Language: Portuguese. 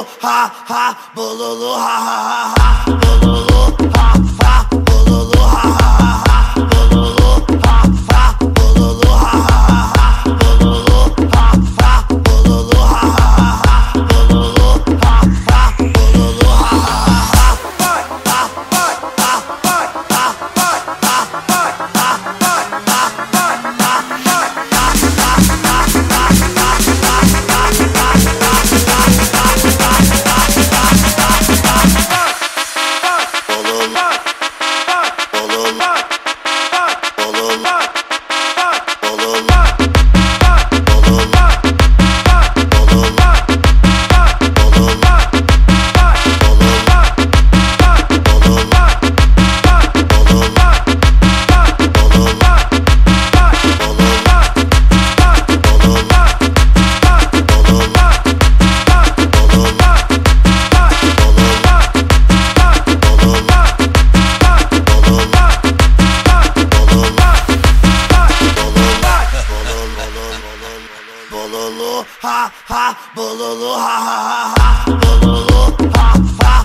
ha ha, bololo ha ha ha, bololo ha ha, bololo ha ha ha, bololo ha ha, bololo ha ha, bololo ha ha, bololo ha ha, bololo ha ha, bololo ha ha. Vai, vai, vai, vai, vai, vai, vai, vai, bololo ha ha, bololo ha ha ha, bololo ha ha.